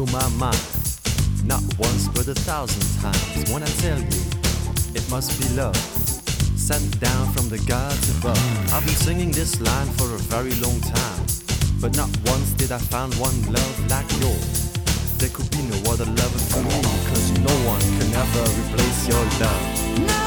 blow my mind. Not once but 1,000 times when I tell you it must be love sent down from the gods above. I've been singing this line for a very long time, but not once did I find one love like yours. There could be no other love for me, 'cause no one can ever replace your love.